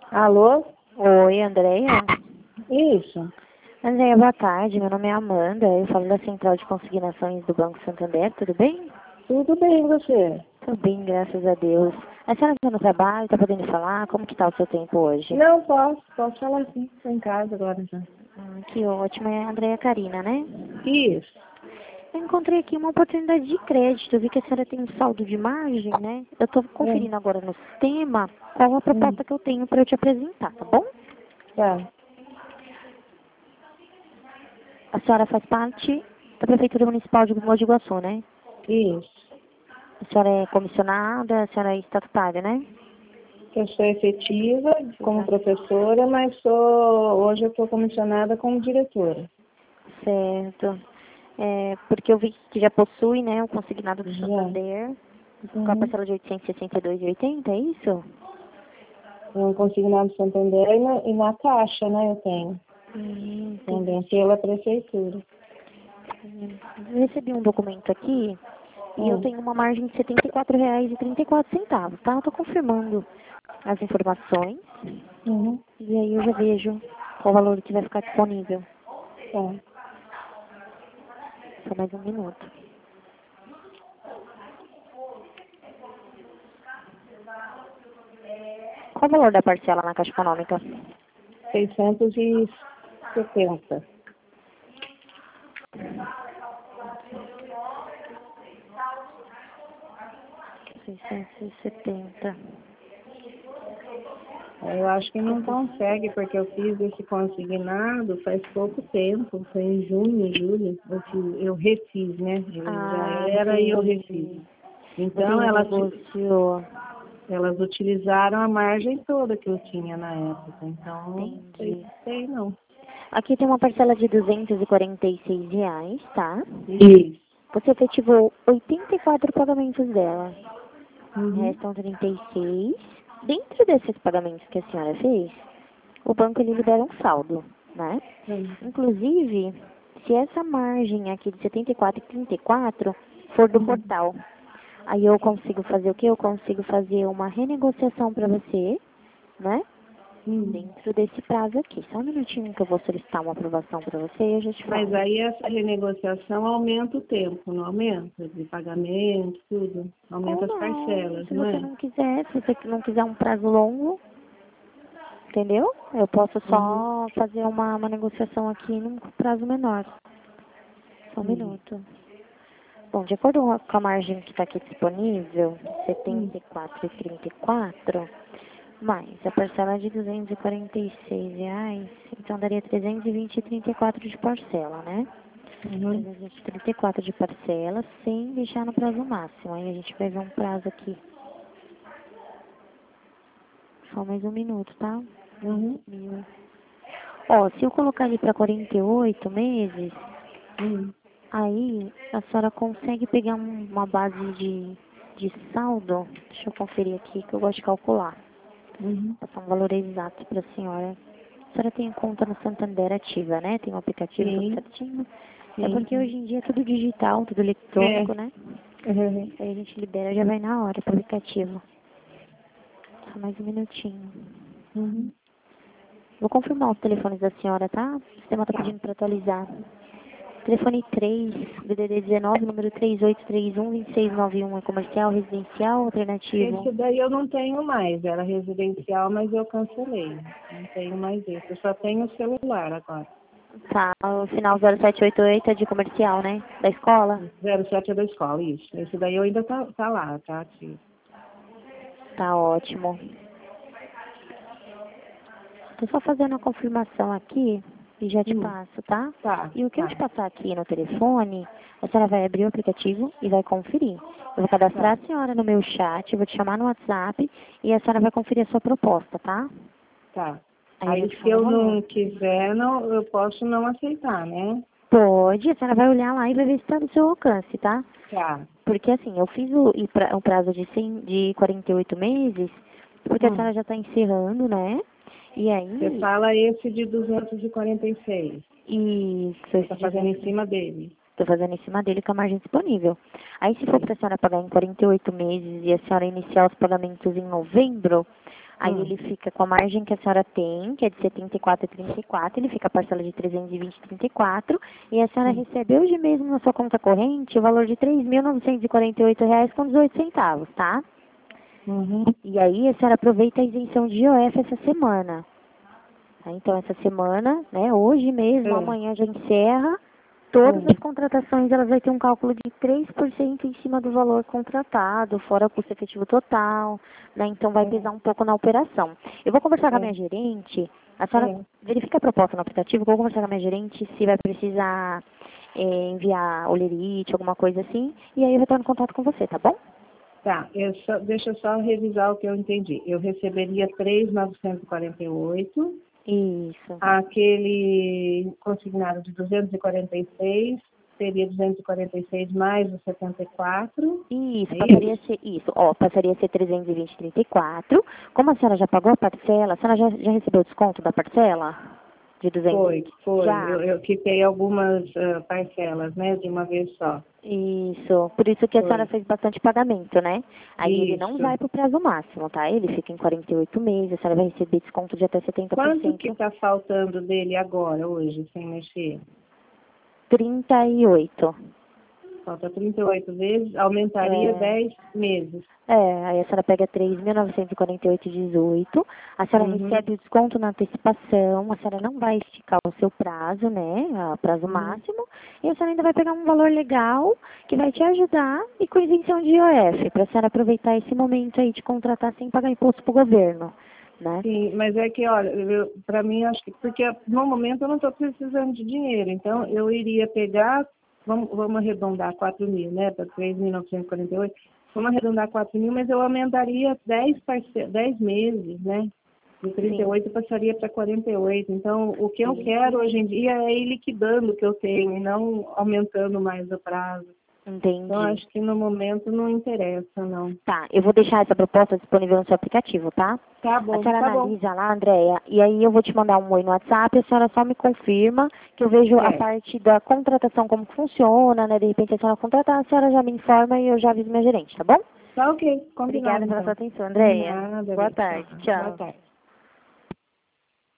Alô? Oi, Andréia. Isso. Andréia, boa tarde. Meu nome é Amanda. Eu falo da Central de Consignações do Banco Santander. Tudo bem? Tudo bem, você? Tudo bem, graças a Deus. A senhora está no trabalho? Está podendo falar? Como que está o seu tempo hoje? Não, posso falar sim. Estou em casa agora já. Que ótimo. É a Andréia Karina, né? Isso. Eu encontrei aqui uma oportunidade de crédito. Eu vi que a senhora tem um saldo de margem, né? Eu estou conferindo agora no sistema qual a proposta que eu tenho para eu te apresentar, tá bom? Tá. A senhora faz parte da Prefeitura Municipal de Mogi Guaçu, né? Isso. A senhora é comissionada, a senhora é estatutária, né? Eu sou efetiva como professora, mas hoje eu estou comissionada como diretora. Certo. Porque eu vi que já possui, né, o consignado do Já. Santander, com a parcela de 862,80, é isso? Um consignado Santander e na Caixa, né, eu tenho. Também pela prefeitura. Eu recebi um documento aqui e eu tenho uma margem de R$ 74,34, tá? Eu tô confirmando as informações e aí eu já vejo qual valor que vai ficar disponível. Tá. Só mais um minuto. Qual o valor da parcela na Caixa Econômica? 670. R$ 670. Eu acho que não consegue, porque eu fiz esse consignado faz pouco tempo, foi em junho, julho, eu refiz, né? Ele já era e eu refiz. Então, elas utilizaram a margem toda que eu tinha na época, então não sei não. Aqui tem uma parcela de R$ 246, tá? Isso. Você efetivou 84 pagamentos dela. Restam 36. Dentro desses pagamentos que a senhora fez, o banco ele libera um saldo, né? Inclusive, se essa margem aqui de 74,34 for do portal, aí eu consigo fazer o quê? Eu consigo fazer uma renegociação para você, né? Dentro desse prazo aqui. Só um minutinho que eu vou solicitar uma aprovação para você e eu já te falo. Mas aí essa renegociação aumenta o tempo, não aumenta? De pagamento, tudo. Aumenta as parcelas, se não você é? não quiser, se você não quiser um prazo longo, entendeu? Eu posso só fazer uma negociação aqui num prazo menor. Só um minuto. Bom, de acordo com a margem que está aqui disponível, 74,34, mais a parcela de R$ 246, então daria 320,34 de parcela, né? 334 de parcela, sem deixar no prazo máximo. Aí a gente vai ver um prazo aqui. Só mais um minuto, tá? Ó, se eu colocar ali para 48 meses, aí a senhora consegue pegar uma base de saldo. Deixa eu conferir aqui que eu gosto de calcular. Passar um valor exato para a senhora. A senhora tem conta no Santander ativa, né? Tem um aplicativo tudo certinho. É porque hoje em dia é tudo digital, tudo eletrônico, né? Aí a gente libera, já vai na hora pro aplicativo. Só mais um minutinho. Vou confirmar os telefones da senhora, tá? O sistema tá pedindo para atualizar. Telefone 3, DDD 19, número 3831-2691. É comercial, residencial, alternativo? Esse daí eu não tenho mais, era residencial, mas eu cancelei. Não tenho mais esse, eu só tenho o celular agora. Tá, o final 0788 é de comercial, né? Da escola? 07 é da escola, isso. Esse daí eu ainda tá lá, tá ativo. Tá ótimo. Tô só fazendo a confirmação aqui e já te passo, tá? E o que eu te passar aqui no telefone, a senhora vai abrir o aplicativo e vai conferir. Eu vou cadastrar a senhora no meu chat, vou te chamar no WhatsApp e a senhora vai conferir a sua proposta, tá? Tá. Aí se eu não quiser, eu posso não aceitar, né? Pode, a senhora vai olhar lá e vai ver se está no seu alcance, tá? Tá. Porque assim, eu fiz um prazo de 48 meses, porque a senhora já está encerrando, né? E aí... Você fala esse de 246. Isso. Você tá fazendo em cima dele. Estou fazendo em cima dele com a margem disponível. Aí se for para a senhora pagar em 48 meses e a senhora iniciar os pagamentos em novembro, Aí ele fica com a margem que a senhora tem, que é de 74,34, ele fica a parcela de 320,34, e a senhora recebe hoje mesmo na sua conta corrente o valor de R$ 3.948,18, tá? E aí a senhora aproveita a isenção de IOF essa semana. Então, essa semana, né, hoje mesmo, amanhã já encerra. Todas as contratações, elas vão ter um cálculo de 3% em cima do valor contratado, fora o custo efetivo total, né? Então, vai pesar um pouco na operação. Eu vou conversar com a minha gerente, a senhora verifica a proposta no aplicativo, vou conversar com a minha gerente se vai precisar enviar olerite, alguma coisa assim, e aí eu retorno em contato com você, tá bom? Tá, deixa eu só revisar o que eu entendi. Eu receberia 3.948. Isso. Aquele consignado de 246 seria 246 mais os 74. Isso, passaria a ser isso. Ó, passaria a ser 320,34. Como a senhora já pagou a parcela, a senhora já recebeu o desconto da parcela? De 200? Foi. Já. Eu quitei algumas parcelas, né, de uma vez só. Isso, por isso que a senhora fez bastante pagamento, né? Aí ele não vai para o prazo máximo, tá? Ele fica em 48 meses, a senhora vai receber desconto de até 70%. Quanto que está faltando dele agora, hoje, sem mexer? 38. Falta 38 vezes, aumentaria 10 meses. Aí a senhora pega 3.948,18, a senhora recebe o desconto na antecipação, a senhora não vai esticar o seu prazo, né, o prazo máximo, e a senhora ainda vai pegar um valor legal que vai te ajudar e com isenção de IOF, para a senhora aproveitar esse momento aí de contratar sem pagar imposto para o governo, né? Sim, mas é que, olha, para mim, acho que, porque no momento eu não estou precisando de dinheiro, então eu iria pegar, vamos arredondar 4 mil, né, para 3.948, vamos arredondar 4 mil, mas eu aumentaria 10 meses, né, de 38 passaria para 48, então o que eu quero hoje em dia é ir liquidando o que eu tenho e não aumentando mais o prazo. Entendi. Então, acho que no momento não interessa, não. Tá, eu vou deixar essa proposta disponível no seu aplicativo, tá? Tá bom, a senhora tá analisa lá, Andréia, e aí eu vou te mandar um oi no WhatsApp, a senhora só me confirma que eu vejo a parte da contratação, como que funciona, né? De repente a senhora contratar, a senhora já me informa e eu já aviso minha gerente, tá bom? Tá ok, combinado. Obrigada pela sua atenção, Andréia. Nada, Boa tarde, tchau. Boa tarde.